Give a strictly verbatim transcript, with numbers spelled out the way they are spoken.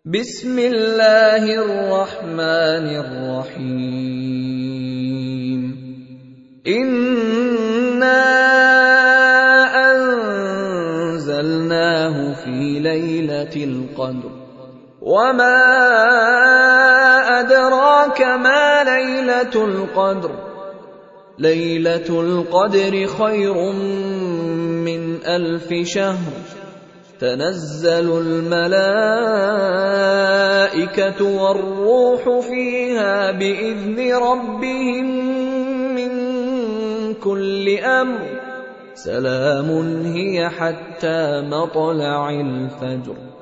بسم الله الرحمن الرحيم إنا أنزلناه في ليلة القدر وما أدراك ما ليلة القدر ليلة القدر خير من ألف شهر تنزل الملائكة والروح فيها بإذن ربهم من كل أمر سلام هي حتى مطلع الفجر.